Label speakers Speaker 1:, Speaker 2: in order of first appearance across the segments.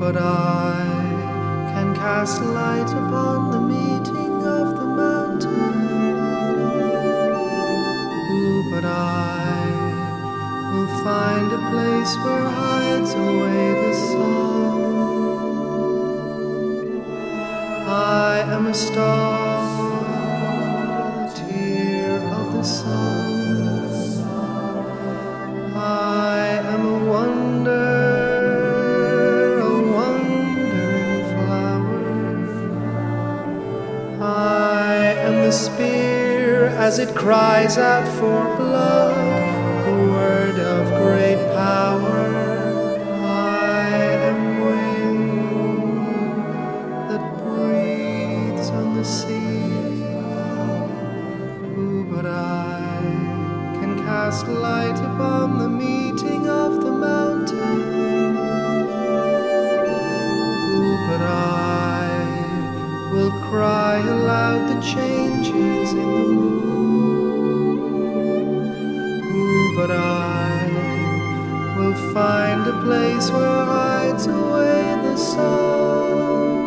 Speaker 1: but I can cast light upon the meeting of the mountain. But I will find a place where hides away the sun. I am a star, the tear of the sun. I am a wandering flower. I am the spear as it cries out for blood, the word of great power. I am wind that breathes on the sea. But I can cast light upon the meeting of the mountain. But I will cry aloud the changes in the moon. But I will find a place where hides away the sun.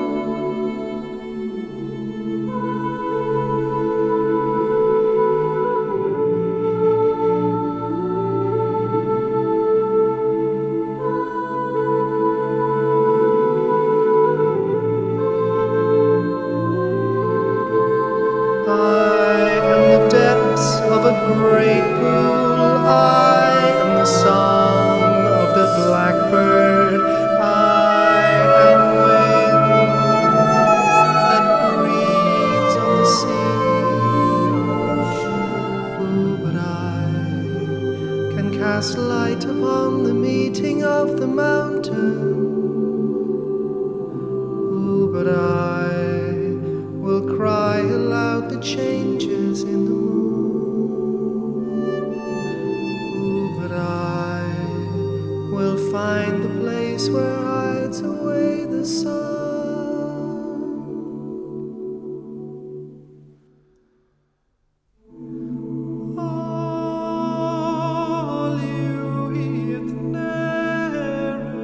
Speaker 1: Of a great pool, I am the song of the blackbird. I am wind that breathes on the sea. But I can cast light upon the meeting of the mountain. But I will cry aloud the changes in the moon. Will find the place where hides away the sun. All you heathenere,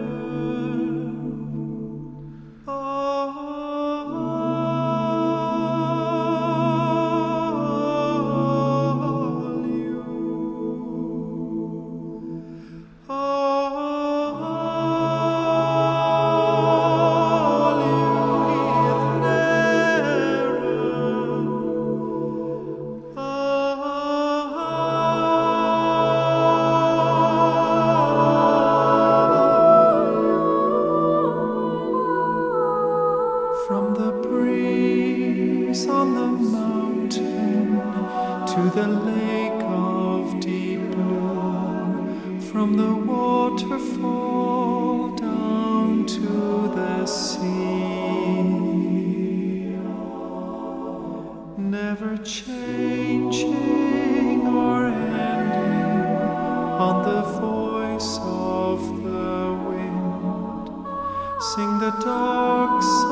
Speaker 1: from the breeze on the mountain to the lake of deep blue, from the waterfall down to the sea, never changing or ending on the voice of the wind. Sing the dark